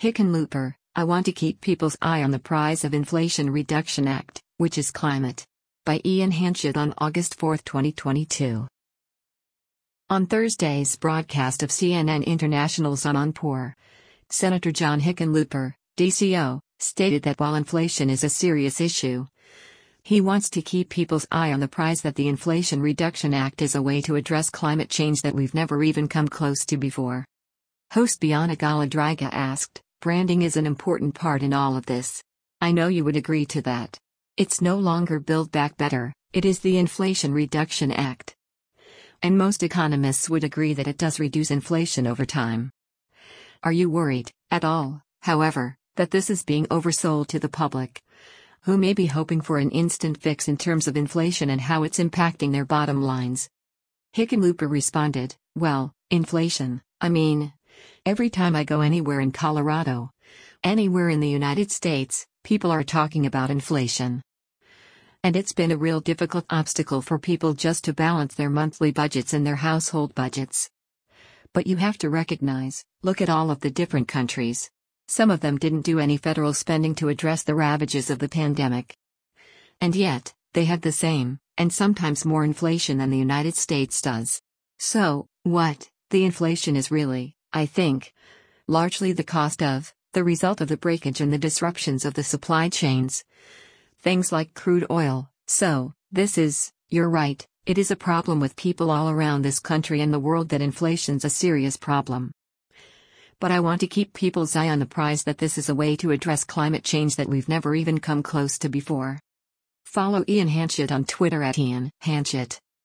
Hickenlooper, I want to keep people's eye on the prize of Inflation Reduction Act, which is climate. By Ian Hanchett on August 4, 2022. On Thursday's broadcast of CNN International's On Poor, Senator John Hickenlooper, DCO, stated that while inflation is a serious issue, he wants to keep people's eye on the prize that the Inflation Reduction Act is a way to address climate change that we've never even come close to before. Host Bianca Galadraga asked, "Branding is an important part in all of this. I know you would agree to that. It's no longer Build Back Better, it is the Inflation Reduction Act. And most economists would agree that it does reduce inflation over time. Are you worried, at all, however, that this is being oversold to the public, who may be hoping for an instant fix in terms of inflation and how it's impacting their bottom lines?" Hickenlooper responded, "Well, inflation, I mean, every time I go anywhere in Colorado, anywhere in the United States, people are talking about inflation. And it's been a real difficult obstacle for people just to balance their monthly budgets and their household budgets. But you have to recognize, look at all of the different countries. Some of them didn't do any federal spending to address the ravages of the pandemic. And yet, they have the same, and sometimes more inflation than the United States does. So, what, the inflation is really, I think, largely the result of the breakage and the disruptions of the supply chains. Things like crude oil. So, you're right, it is a problem with people all around this country and the world that inflation's a serious problem. But I want to keep people's eye on the prize that this is a way to address climate change that we've never even come close to before." Follow Ian Hanchett on Twitter @Ian Hanchett.